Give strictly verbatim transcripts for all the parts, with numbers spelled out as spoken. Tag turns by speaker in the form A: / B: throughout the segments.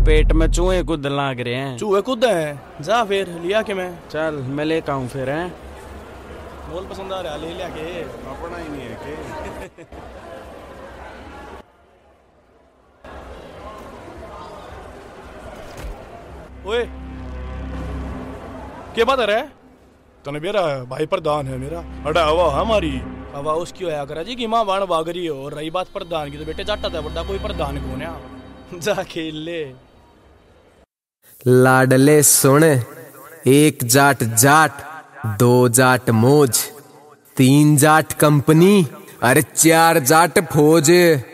A: पेट में चूहे कूद लाग रहे हैं।
B: चूहे कूद हैं? जा फिर लिया के मैं।
A: चल मैं लेकर आऊँ फिर हैं।
B: बोल पसंद आ रहा ले लिया के।
C: अपना ही नहीं है के।
B: ओए क्या बात है? तने मेरा भाई प्रधान है मेरा। अड़ा हवा हमारी हवा उसकी होया करा जी की माँ बाण बागरी हो। और रही बात प्रधान की तो बेटे जाटा था बड़ा कोई प्रधान कौन है। जा खेल ले।
D: लाडले सुन, एक जाट जाट, दो जाट मौज, तीन जाट कंपनी, अरे चार जाट फौज।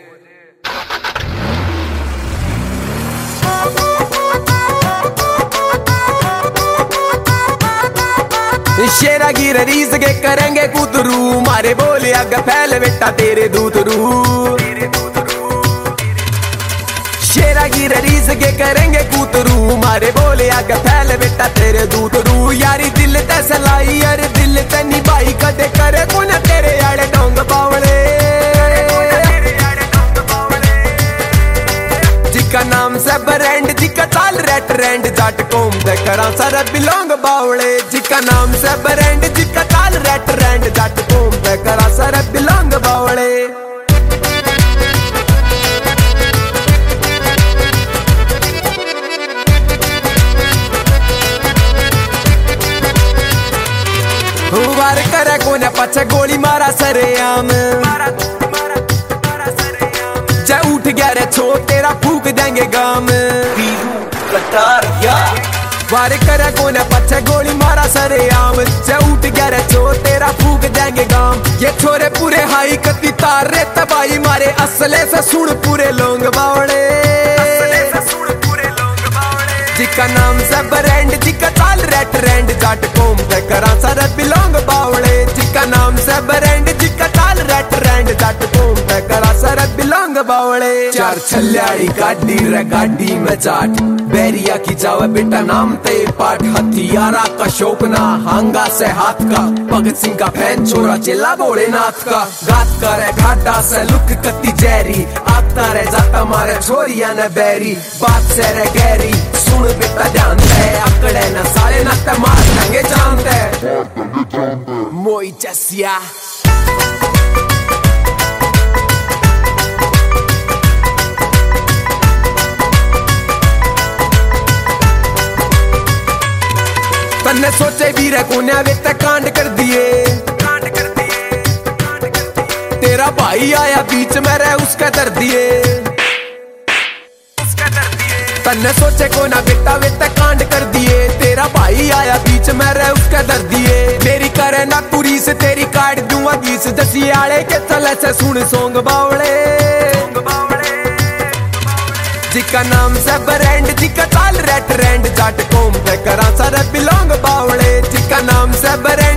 D: शेरा की रीस के करेंगे कूतरू, मारे बोले अग फैल बेटा तेरे दूतरू। शेरा की रीस के करेंगे कूतरू, मारे बोले अग फैल बेटा तेरे दूतरू। यारी दिल ते सलाई यार दिल ते निभाई, कदे करे कौन तेरे आड़े डोंग बावले। जिका नाम से ब्रांड जिका चाल रेट रेंड, जाट कोम दे करा सारा बिलोंग बावले। जिका नाम से ब्रांड जिका चाल रेट रेंड, जाट कोम दे करा सारा बिलोंग बावले। वार करे कोने पछे गोली मारा सरेआम, जा उठ गया रे छो तेरा फूक देंगे गाम। कटार या वार करे कोने पछे गोली मारा सरेआम, जा उठ गया रे छो तेरा फूक देंगे गाम। ये छोरे पूरे हाई कती तार रे तबाही मारे, असले से सुन पूरे लोंग बावड़े। जिका नाम से ब्रांड जिका चाल रेट रेंड, जाट कोम ते करा सारे बिलोंग बावड़े। जिका नाम से ब्रांड जिका चाल रेट रेंड, जाट कोम ते करा सारे बिलोंग बावड़े। चार छल्याड़ी गाड़ी रे गाड़ी में जाट, बैरिया की जावे बेटा नाम ते पाठ। हथियारा का शौकना हांगा से हाथ का, भगत सिंह का फैन छोरा चिल्ला भोलेनाथ का। गात करे घाटा से लुक कती जैरी, आता रे जाता मारे छोरिया न बैरी। बात से रे गहरी सुन बेटा ध्यान दे, अकड़े न साले न ते मार देंगे जानते। मोई चसिया तन्ने सोचे भी रे कोन्या वे ते कांड कर दिए। तेरा भाई आया बीच में रे उसका दर दिए। तन्ने सोचे को ना बेटा वे ते कांड कर दिए। तेरा भाई आया बीच में रे उसका दर दिए। मेरी करे ना पूरी से तेरी काट दूंगा गीस, दसी आले के थले से सुन सोंग बावड़े। जिका नाम से ब्रांड जिका चाल रेट रेंड, जाट कोम ते करा सारे बिलोंग बावड़े। जिका नाम से ब्रांड